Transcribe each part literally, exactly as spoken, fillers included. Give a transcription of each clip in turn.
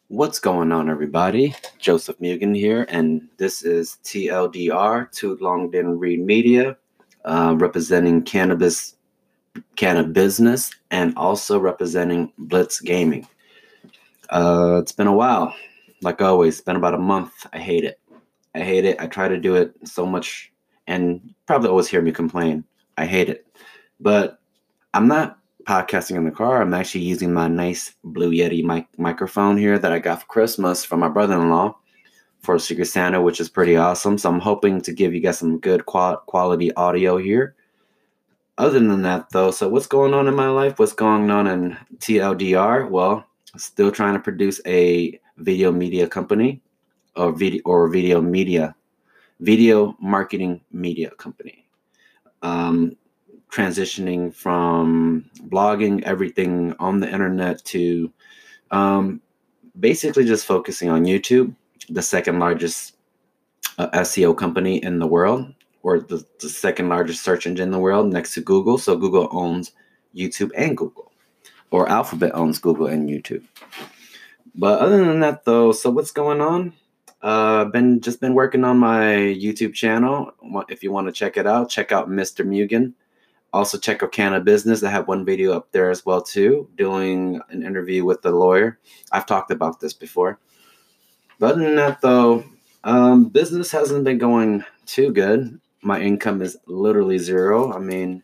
What's going on, everybody? Joseph Mugen here, and this is T L D R, Too Long Didn't Read Media, uh, representing cannabis, cannabis business, and also representing Blitz Gaming. Uh, it's been a while, like always. It's been about a month. I hate it. I hate it. I try to do it so much, and you probably always hear me complain. I hate it, but I'm not podcasting in the car. I'm actually using my nice Blue Yeti mic- microphone here that I got for Christmas from my brother-in-law for Secret Santa, which is pretty awesome. So I'm hoping to give you guys some good qual- quality audio here. Other than that, though, so what's going on in my life? What's going on in T L D R? Well, still trying to produce a video media company or video or video media, video marketing media company. Um, transitioning from blogging everything on the internet to um, basically just focusing on YouTube, the second largest uh, S E O company in the world, or the, the second largest search engine in the world next to Google. So Google owns YouTube and Google, or Alphabet owns Google and YouTube. But other than that, though, so what's going on? Uh, been just been working on my YouTube channel. If you want to check it out, check out Mister Mugen. Also check out Canna Business. I have one video up there as well too, doing an interview with the lawyer. I've talked about this before. But other than that, though, um, business hasn't been going too good. My income is literally zero. I mean,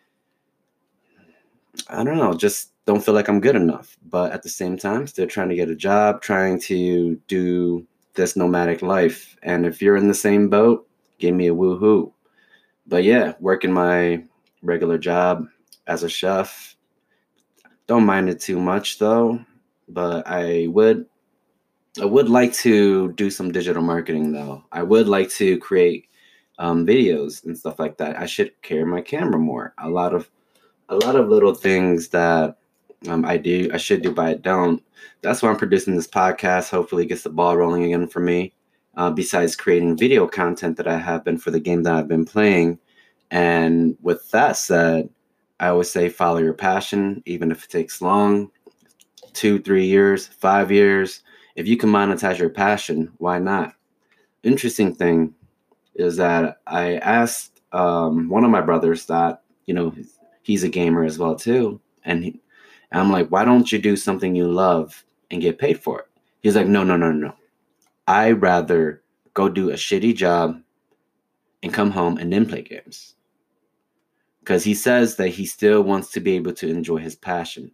I don't know, just don't feel like I'm good enough. But at the same time, still trying to get a job, trying to do this nomadic life. And if you're in the same boat, give me a woohoo. But yeah, working my regular job as a chef. Don't mind it too much though, but I would I would like to do some digital marketing though. I would like to create um, videos and stuff like that. I should carry my camera more. A lot of a lot of little things that um, I do I should do, but I don't. That's why I'm producing this podcast. Hopefully, it gets the ball rolling again for me. Uh, besides creating video content that I have been for the game that I've been playing. And with that said, I always say follow your passion, even if it takes long, two, three years, five years. If you can monetize your passion, why not? Interesting thing is that I asked um, one of my brothers that, you know, he's a gamer as well too. And, he, and I'm like, why don't you do something you love and get paid for it? He's like, no, no, no, no. I'd rather go do a shitty job and come home and then play games. Because he says that he still wants to be able to enjoy his passion.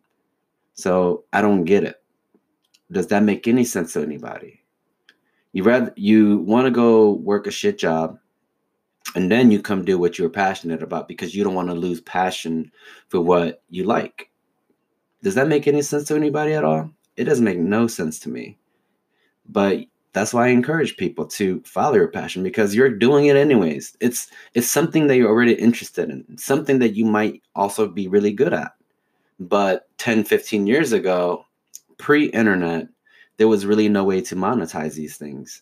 So I don't get it. Does that make any sense to anybody? You rather you want to go work a shit job and then you come do what you're passionate about because you don't want to lose passion for what you like. Does that make any sense to anybody at all? It doesn't make no sense to me. But that's why I encourage people to follow your passion because you're doing it anyways. It's it's something that you're already interested in, something that you might also be really good at. But ten, fifteen years ago, pre-internet, there was really no way to monetize these things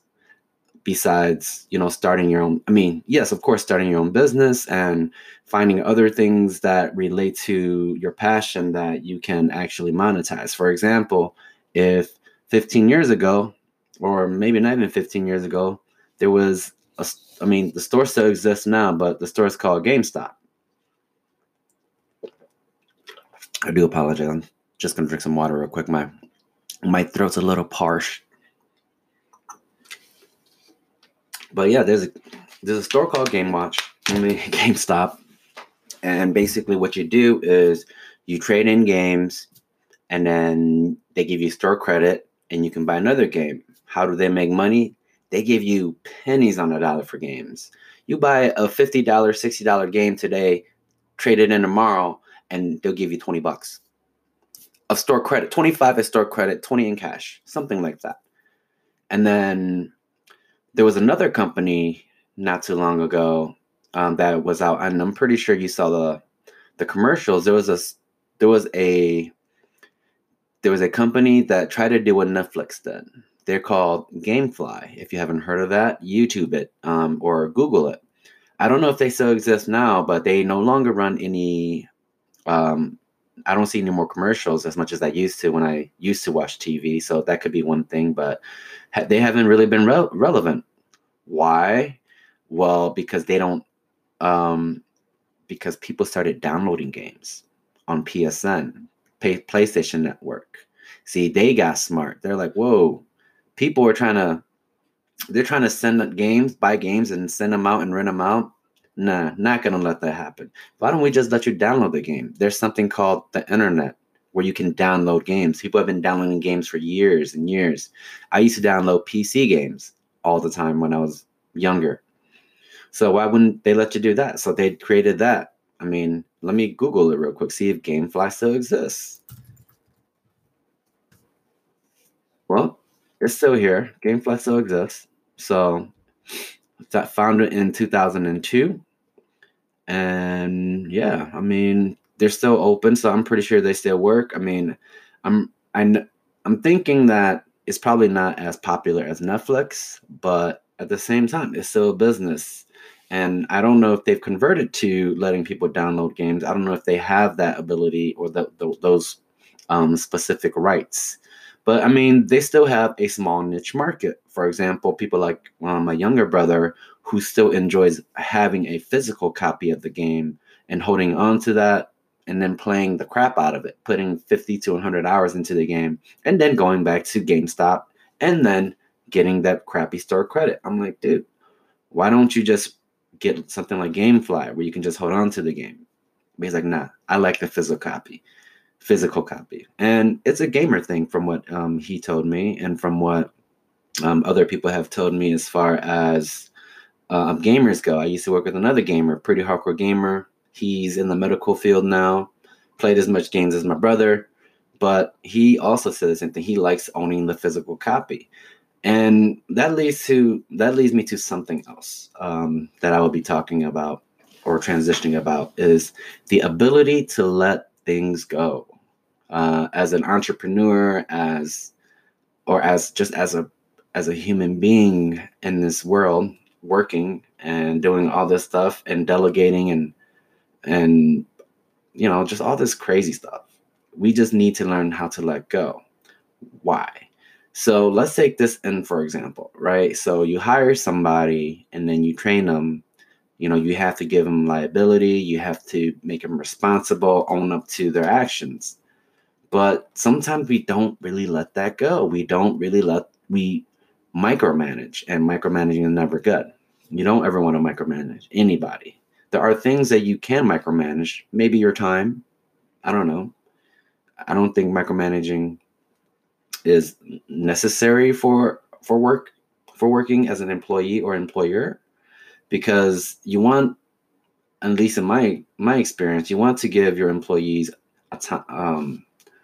besides, you know, starting your own. I mean, yes, of course, starting your own business and finding other things that relate to your passion that you can actually monetize. For example, if fifteen years ago, or maybe not even fifteen years ago, there was a, I mean, the store still exists now, but the store is called GameStop. I do apologize. I'm just gonna drink some water real quick. My my throat's a little parched. But yeah, there's a there's a store called Game Watch, I mean GameStop, and basically what you do is you trade in games, and then they give you store credit, and you can buy another game. How do they make money? They give you pennies on a dollar for games. You buy a fifty dollars, sixty dollars game today, trade it in tomorrow, and they'll give you twenty bucks of store credit. twenty-five is store credit, twenty in cash, something like that. And then there was another company not too long ago um, that was out, and I'm pretty sure you saw the the commercials. There was a there was a there was a company that tried to do what Netflix did. They're called GameFly. If you haven't heard of that, YouTube it um, or Google it. I don't know if they still exist now, but they no longer run any um, I don't see any more commercials as much as I used to when I used to watch T V. So that could be one thing, but ha- they haven't really been re- relevant. Why? Well, because they don't, um, because people started downloading games on P S N, Pay- PlayStation Network. See, they got smart. They're like, whoa, people are trying to, they're trying to send up games, buy games, and send them out and rent them out. Nah, not gonna let that happen. Why don't we just let you download the game? There's something called the internet where you can download games. People have been downloading games for years and years. I used to download P C games all the time when I was younger. So why wouldn't they let you do that? So they created that. I mean, let me Google it real quick, see if GameFly still exists. Well, it's still here. GameFly still exists. So that founded in two thousand two. And yeah, I mean, they're still open, so I'm pretty sure they still work. I mean, I'm I kn- I'm thinking that it's probably not as popular as Netflix, but at the same time, it's still a business. And I don't know if they've converted to letting people download games. I don't know if they have that ability or the, the, those um, specific rights. But I mean, they still have a small niche market. For example, people like um, my younger brother who still enjoys having a physical copy of the game and holding on to that and then playing the crap out of it, putting fifty to one hundred hours into the game and then going back to GameStop and then getting that crappy store credit. I'm like, dude, why don't you just get something like GameFly where you can just hold on to the game? But he's like, nah, I like the physical copy, physical copy. And it's a gamer thing from what um, he told me and from what um, other people have told me as far as uh, gamers go. I used to work with another gamer, pretty hardcore gamer. He's in the medical field now, played as much games as my brother, but he also said the same thing. He likes owning the physical copy. And that leads to that leads me to something else um, that I will be talking about or transitioning about is the ability to let things go. Uh, as an entrepreneur, as or as just as a as a human being in this world, working and doing all this stuff and delegating and and you know just all this crazy stuff. We just need to learn how to let go. Why? So let's take this in for example, right? So you hire somebody and then you train them. You know, you have to give them liability. You have to make them responsible, own up to their actions. But sometimes we don't really let that go. We don't really let, we micromanage, and micromanaging is never good. You don't ever want to micromanage anybody. There are things that you can micromanage, maybe your time. I don't know. I don't think micromanaging is necessary for for work for working as an employee or employer because you want, at least in my my experience, you want to give your employees auto- um,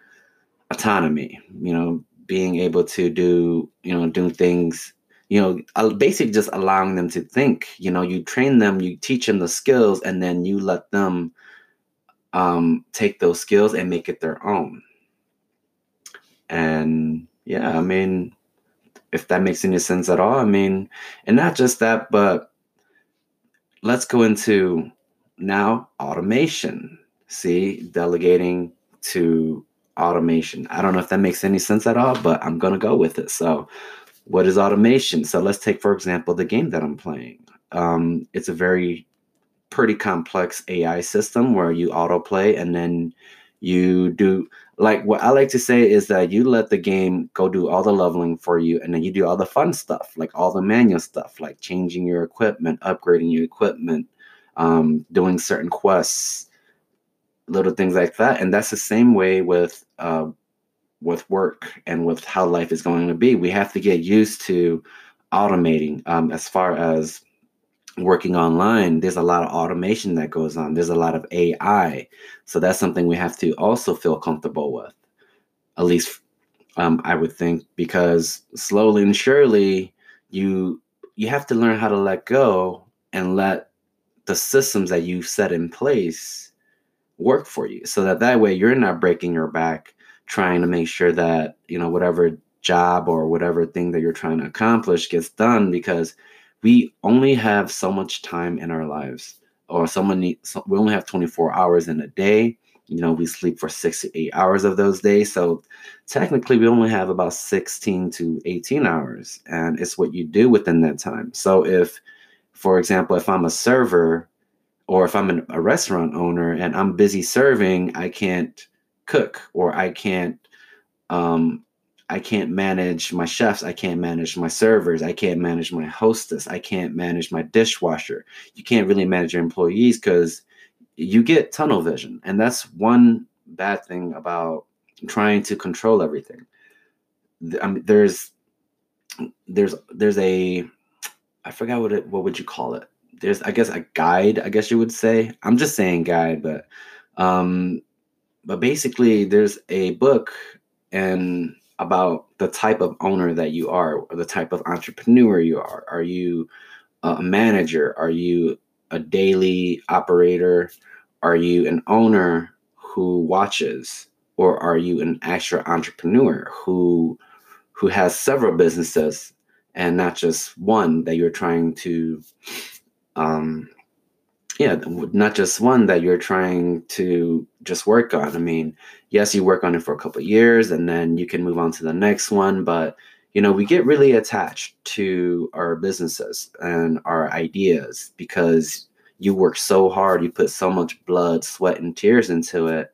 autonomy. You know, being able to do you know doing things. You know, uh, basically just allowing them to think. You know, you train them, you teach them the skills, and then you let them um, take those skills and make it their own. And yeah, I mean, if that makes any sense at all. I mean, and not just that, but let's go into now automation. See, delegating to automation. I don't know if that makes any sense at all, but I'm going to go with it. So, what is automation? So, let's take, for example, the game that I'm playing. Um, it's a very pretty complex A I system where you autoplay and then you do like what I like to say is that you let the game go do all the leveling for you and then you do all the fun stuff, like all the manual stuff, like changing your equipment, upgrading your equipment, um, doing certain quests, little things like that. And that's the same way with uh, with work and with how life is going to be. We have to get used to automating um, as far as working online. There's a lot of automation that goes on. There's a lot of A I. So that's something we have to also feel comfortable with, at least um, I would think, because slowly and surely you you have to learn how to let go and let the systems that you set in place work for you so that that way you're not breaking your back trying to make sure that you know whatever job or whatever thing that you're trying to accomplish gets done because we only have so much time in our lives or someone need, so we only have twenty-four hours in a day You know, we sleep for six to eight hours of those days. So technically, we only have about sixteen to eighteen hours, and it's what you do within that time. So if, for example, if I'm a server or if I'm an, a restaurant owner and I'm busy serving, I can't cook, or I can't um, I can't manage my chefs. I can't manage my servers. I can't manage my hostess. I can't manage my dishwasher. You can't really manage your employees because you get tunnel vision. And that's one bad thing about trying to control everything. I mean, there's, there's, there's a, I forgot what it, what would you call it? There's, I guess, a guide, I guess you would say. I'm just saying guide, but, um, but basically there's a book and about the type of owner that you are, or the type of entrepreneur you are. Are you a manager? Are you a daily operator? Are you an owner who watches? Or are you an actual entrepreneur who who has several businesses and not just one that you're trying to um yeah, not just one that you're trying to just work on. I mean, yes, you work on it for a couple of years and then you can move on to the next one. But, you know, we get really attached to our businesses and our ideas because you work so hard. You put so much blood, sweat, and tears into it.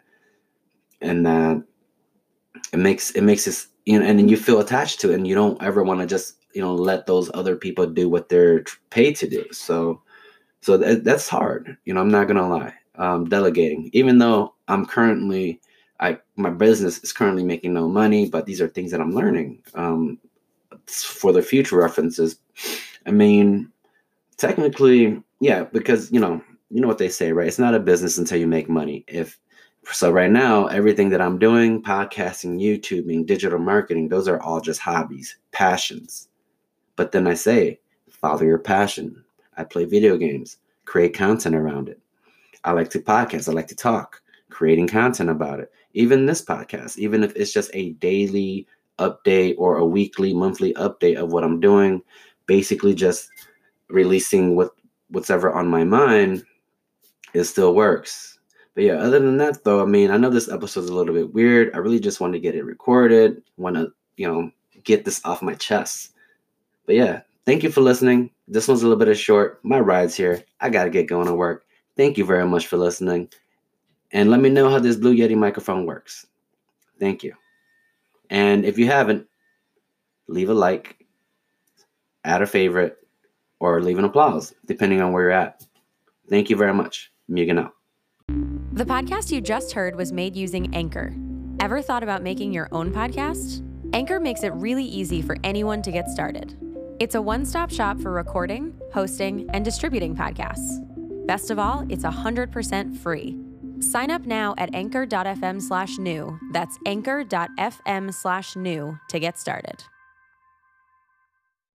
And that it makes it makes us, you know, and then you feel attached to it and you don't ever want to just, you know, let those other people do what they're paid to do. So So th- that's hard. You know, I'm not going to lie. Um, delegating, even though I'm currently, I my business is currently making no money, but these are things that I'm learning um, for the future references. I mean, technically, yeah, because, you know, you know what they say, right? It's not a business until you make money. If so right now, everything that I'm doing, podcasting, YouTubing, digital marketing, those are all just hobbies, passions. But then I say, follow your passion. I play video games, create content around it. I like to podcast. I like to talk, creating content about it. Even this podcast, even if it's just a daily update or a weekly, monthly update of what I'm doing, basically just releasing what whatever on my mind, it still works. But yeah, other than that, though, I mean, I know this episode's a little bit weird. I really just want to get it recorded, want to, you know, get this off my chest. But yeah, thank you for listening. This one's a little bit of short. My ride's here. I got to get going to work. Thank you very much for listening. And let me know how this Blue Yeti microphone works. Thank you. And if you haven't, leave a like, add a favorite, or leave an applause, depending on where you're at. Thank you very much. Mugin out. The podcast you just heard was made using Anchor. Ever thought about making your own podcast? Anchor makes it really easy for anyone to get started. It's a one-stop shop for recording, hosting, and distributing podcasts. Best of all, it's one hundred percent free. Sign up now at anchor.fm slash new. That's anchor.fm slash new to get started.